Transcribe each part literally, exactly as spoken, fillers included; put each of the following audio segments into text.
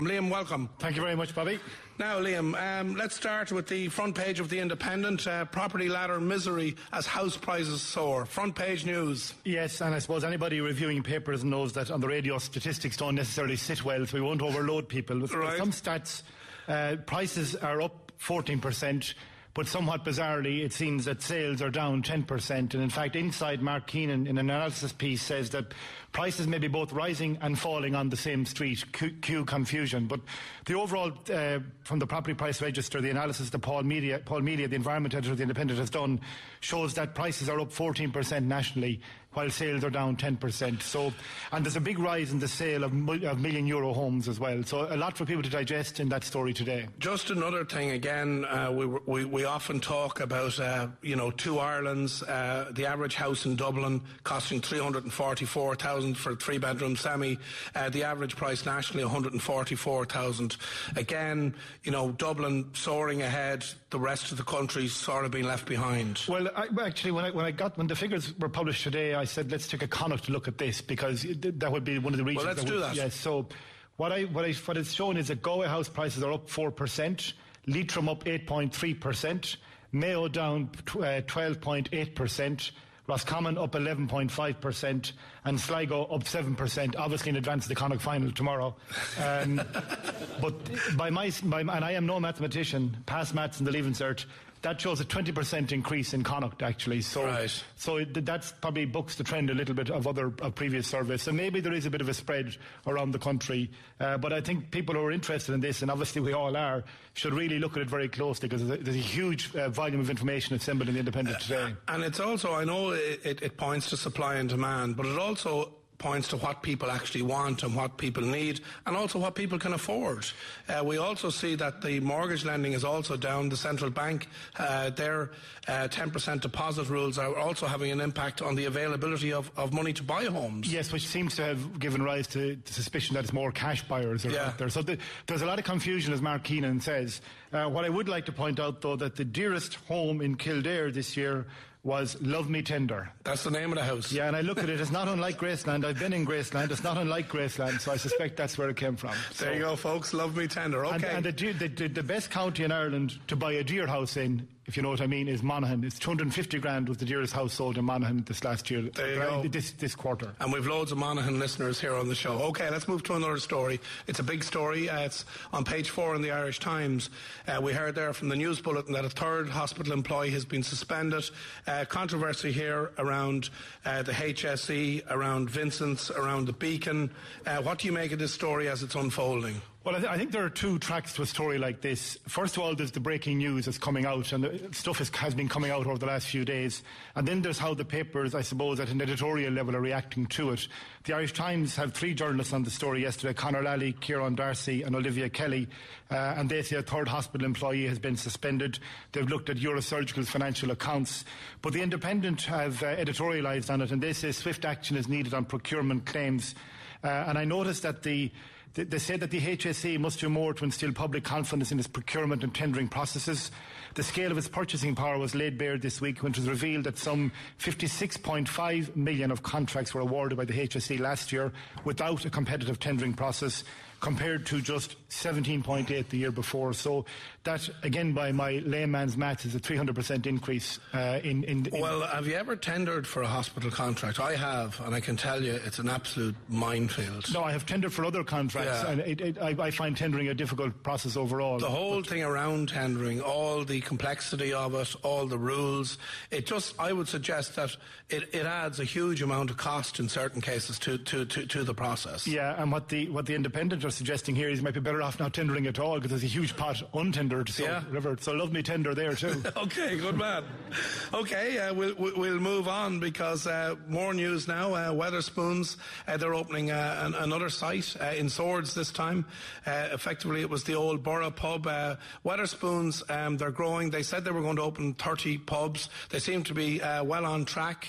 Liam, welcome. Thank you very much, Bobby. Now, Liam, um, let's start with the front page of The Independent. Uh, property ladder misery as house prices soar. Front page news. Yes, and I suppose anybody reviewing papers knows that on the radio statistics don't necessarily sit well, so we won't overload people. With right. Some stats, uh, prices are up fourteen percent. But somewhat bizarrely, it seems that sales are down ten percent. And in fact, Inside, Mark Keenan, in an analysis piece, says that prices may be both rising and falling on the same street. Cue confusion. But the overall, uh, from the property price register, the analysis that Paul Media, Paul Media, the environment editor of The Independent, has done, shows that prices are up fourteen percent nationally, while sales are down ten percent. So, and there's a big rise in the sale of, of million euro homes as well. So a lot for people to digest in that story today. Just another thing, again, uh, we, we, we often talk about, uh, you know, two Irelands, uh, the average house in Dublin costing three hundred forty-four thousand for a three-bedroom semi, uh, the average price nationally one hundred forty-four thousand. Again, you know, Dublin soaring ahead, the rest of the country sort of being left behind. Well, I, actually, when I, when I got, when the figures were published today, I said, let's take a Connacht to look at this, because that would be one of the regions. Well, let's that do would, that. Yes, so what I, what I, what it's shown is that Galway house prices are up four percent, Leitrim up eight point three percent, Mayo down uh, twelve point eight percent, Roscommon up eleven point five percent, and Sligo up seven percent, obviously in advance of the Connacht final tomorrow. Um, but by my, by, and I am no mathematician, past maths in the Leaving Cert, that shows a twenty percent increase in Connacht, actually. So, right. so it, that's probably bucks the trend a little bit of other of previous surveys. So maybe there is a bit of a spread around the country. Uh, but I think people who are interested in this, and obviously we all are, should really look at it very closely, because there's a, there's a huge uh, volume of information assembled in The Independent today. Uh, and it's also, I know it, it, it points to supply and demand, but it also points to what people actually want and what people need, and also what people can afford. Uh, we also see that the mortgage lending is also down. The central bank, uh, their uh, ten percent deposit rules are also having an impact on the availability of, of money to buy homes. Yes, which seems to have given rise to the suspicion that it's more cash buyers are yeah. out there. So the, there's a lot of confusion, as Mark Keenan says. Uh, what I would like to point out, though, that the dearest home in Kildare this year was Love Me Tender. That's the name of the house. Yeah, and I look at it, it's not unlike Graceland. I've been in Graceland, it's not unlike Graceland, so I suspect that's where it came from. So, there you go, folks, Love Me Tender, okay. And, and the, the, the, the best county in Ireland to buy a deer house in, if you know what I mean, is Monaghan. It's two hundred fifty grand was the dearest house sold in Monaghan this last year. There you go. This, this quarter. And we've loads of Monaghan listeners here on the show. Okay, let's move to another story. It's a big story. Uh, it's on page four in the Irish Times. Uh, we heard there from the news bulletin that a third hospital employee has been suspended. Uh, controversy here around uh, the H S E, around Vincent's, around the Beacon. Uh, what do you make of this story as it's unfolding? Well, I, th- I think there are two tracks to a story like this. First of all, there's the breaking news that's coming out, and the stuff is, has been coming out over the last few days. And then there's how the papers, I suppose, at an editorial level are reacting to it. The Irish Times have three journalists on the story yesterday, Conor Lally, Kieran Darcy and Olivia Kelly, uh, and they say a third hospital employee has been suspended. They've looked at Eurosurgical's financial accounts. But the Independent have uh, editorialised on it, and they say swift action is needed on procurement claims. Uh, and I noticed that the They say that the H S E must do more to instil public confidence in its procurement and tendering processes. The scale of its purchasing power was laid bare this week when it was revealed that some fifty-six point five million of contracts were awarded by the H S E last year without a competitive tendering process, compared to just seventeen point eight the year before. So that, again, by my layman's maths, is a three hundred percent increase uh, in, in, in... Well, have you ever tendered for a hospital contract? I have, and I can tell you it's an absolute minefield. No, I have tendered for other contracts. Yeah. And it, it, I, I find tendering a difficult process overall. The whole but thing around tendering, all the complexity of it, all the rules, it just, I would suggest that it, it adds a huge amount of cost in certain cases to, to, to, to the process. Yeah, and what the what the Independent are suggesting here is you might be better off not tendering at all, because there's a huge pot untendered. So, yeah. River, so Love Me Tender there too. Okay, good man. Okay, uh, we'll, we'll move on, because uh, more news now. Uh, Wetherspoons, uh, they're opening uh, an, another site uh, in Swords this time. Uh, effectively, it was the old Borough pub. Uh, Wetherspoons, um, they're growing. They said they were going to open thirty pubs. They seem to be uh, well on track.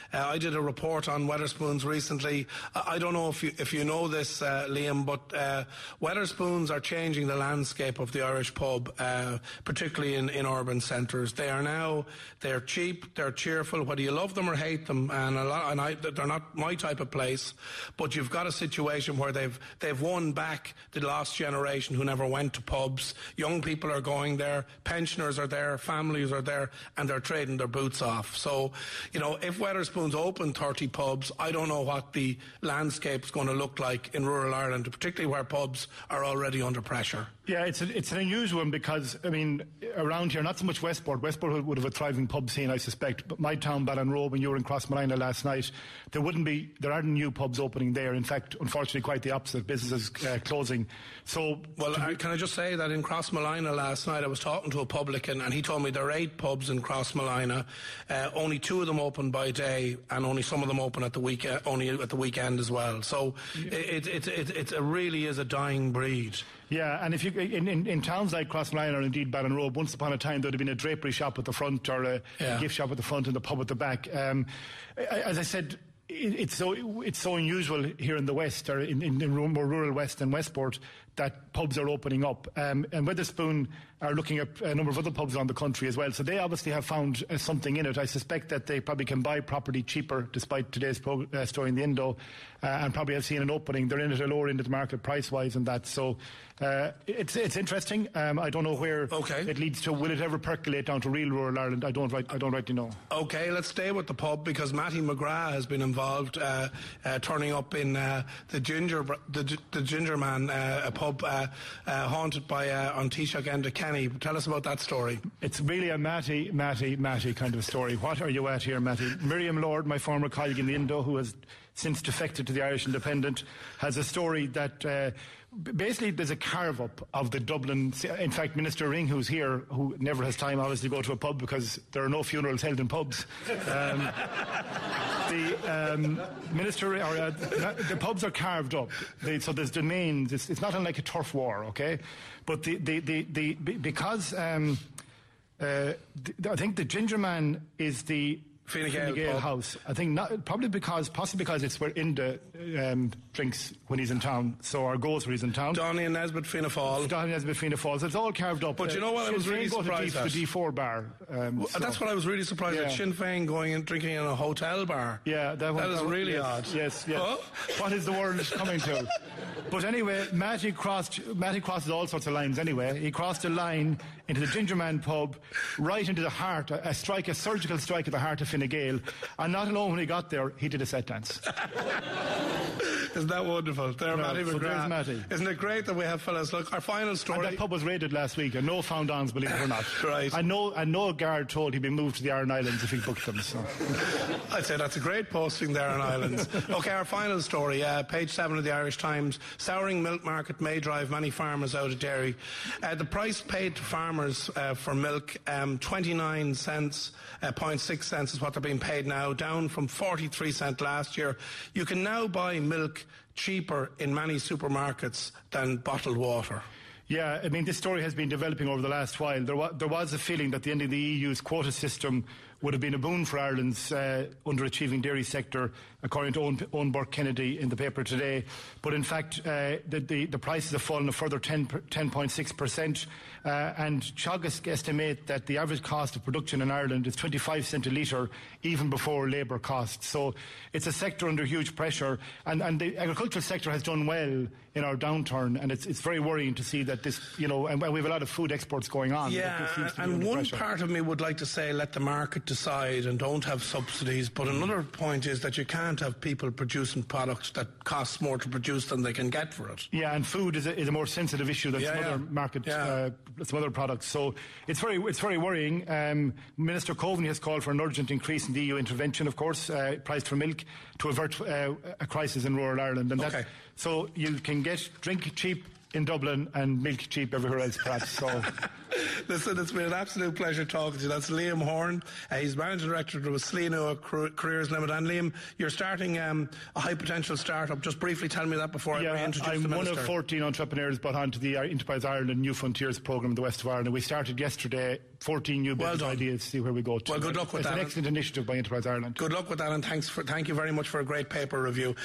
Uh, I did a report on Wetherspoons recently. I, I don't know if you, if you know this, uh, Liam, but uh, Wetherspoons are changing the landscape of the Irish pub, uh, particularly in, in urban centres. They are now, they're cheap, they're cheerful, whether you love them or hate them, and, a lot, and I, they're not my type of place, but you've got a situation where they've, they've won back the lost generation who never went to pubs. Young people are going there, pensioners are there, families are there, and they're trading their boots off. So, you know, if Wetherspoons open thirty pubs, I don't know what the landscape's going to look like in rural Ireland, particularly where pubs are already under pressure. Yeah, it's a, it's an unusual one because, I mean, around here, not so much Westport. Westport would have a thriving pub scene, I suspect, but my town, Ballinrobe, when you were in Crossmolina last night, there wouldn't be, there aren't new pubs opening there. In fact, unfortunately, quite the opposite. Businesses uh, closing. So, well, I, can I just say that in Crossmolina last night, I was talking to a publican, and he told me there are eight pubs in Crossmolina. Uh, only two of them open by day, and only some of them open at the weekend, only at the weekend as well. So, yeah. it, it, it, it, it really is a dying breed. Yeah, and if you in, in, in towns like Crossmolina or indeed Ballinrobe, once upon a time there would have been a drapery shop at the front or a, yeah. a gift shop at the front and the pub at the back. Um, as I said, it, it's so it's so unusual here in the West or in, in, in more rural West and Westport that pubs are opening up. Um, and Wetherspoon are looking at a number of other pubs around the country as well. So they obviously have found uh, something in it. I suspect that they probably can buy property cheaper, despite today's pub, uh, story in the Indo, uh, and probably have seen an opening. They're in at a lower end of the market price-wise and that. So uh, it's it's interesting. Um, I don't know where okay. it leads to. Will it ever percolate down to real rural Ireland? I don't, right, I don't rightly know. Okay, let's stay with the pub because Matty McGrath has been involved, uh, uh, turning up in uh, the Ginger the, the Ginger Man, uh, a pub uh, uh, haunted by uh, An Taoiseach Enda Kenny. Tell us about that story. It's really a Matty, Matty, Matty kind of story. What are you at here, Matty? Miriam Lord, my former colleague in the Indo, who has since defected to the Irish Independent, has a story that uh, basically there's a carve-up of the Dublin... In fact, Minister Ring, who's here, who never has time, obviously, to go to a pub because there are no funerals held in pubs. Um, the um, Minister... Or, uh, the pubs are carved up. They, so there's domains. It's, it's not unlike a turf war, OK? But the, the, the, the, because... Um, uh, the, I think the Ginger Man is the... Fine Gael, Fine Gael house. I think not, probably because, possibly because it's where Inda um, drinks when he's in town, so or goes when he's in town. Donny and Nesbitt Fianna Fáil. Donny and Nesbitt Fianna Fáil. So it's all carved up. But uh, you know what Sinn I was Féin really go surprised to at? The D four bar. Um, well, so. That's what I was really surprised yeah. at. Sinn Féin going and drinking in a hotel bar. Yeah, that, one, that is that really yes, odd. Yes, yes. Huh? What is the world coming to? But anyway, Matty crossed. Matty crosses all sorts of lines. Anyway, he crossed a line into the Ginger Man pub, right into the heart, a, a strike, a surgical strike at the heart of Fine Gael. And not alone when he got there, he did a set dance. Isn't that wonderful? There, no, Matty so McGrath. Matty. Isn't it great that we have fellas? Look, our final story. And that pub was raided last week, and no found-ons, believe it or not. Right. And no, and no guard told he'd be moved to the Aran Islands if he booked them. So. I'd say that's a great posting, the Aran Islands. Okay, our final story, uh, page seven of the Irish Times. Souring milk market may drive many farmers out of dairy. Uh, the price paid to farmers uh, for milk, um, twenty-nine cents, uh, point six cents is what they're being paid now, down from forty-three cents last year. You can now buy milk cheaper in many supermarkets than bottled water. Yeah, I mean, this story has been developing over the last while. There, wa- there was a feeling that the end of the E U's quota system would have been a boon for Ireland's uh, underachieving dairy sector, according to Owen, Owen Burke-Kennedy in the paper today. But in fact, uh, the, the, the prices have fallen a further ten point six percent. Uh, and Teagasc estimate that the average cost of production in Ireland is twenty-five cents a litre, even before labour costs. So it's a sector under huge pressure. And, and the agricultural sector has done well in our downturn. And it's, it's very worrying to see that this, you know, and we have a lot of food exports going on. Yeah, and one pressure. part of me would like to say let the market decide and don't have subsidies, but another point is that you can't have people producing products that cost more to produce than they can get for it. Yeah, and food is a, is a more sensitive issue than yeah, some yeah. other market, yeah. uh, some other products. So it's very, it's very worrying. Um, Minister Coveney has called for an urgent increase in the E U intervention, of course, uh, price for milk, to avert uh, a crisis in rural Ireland. And okay. that, so you can get drink cheap in Dublin and milk cheap everywhere else, perhaps. So, listen, it's been an absolute pleasure talking to you. That's Liam Horn. Uh, he's managing director of Sleenua Careers Limited. And Liam, you're starting um, a high potential startup. Just briefly tell me that before yeah, I introduce I'm the one minister. of fourteen entrepreneurs brought onto the Enterprise Ireland New Frontiers programme in the west of Ireland. We started yesterday. fourteen new business well ideas. See where we go to. Well, good luck with it's that. It's an excellent initiative by Enterprise Ireland. Good luck with that, and thanks for thank you very much for a great paper review.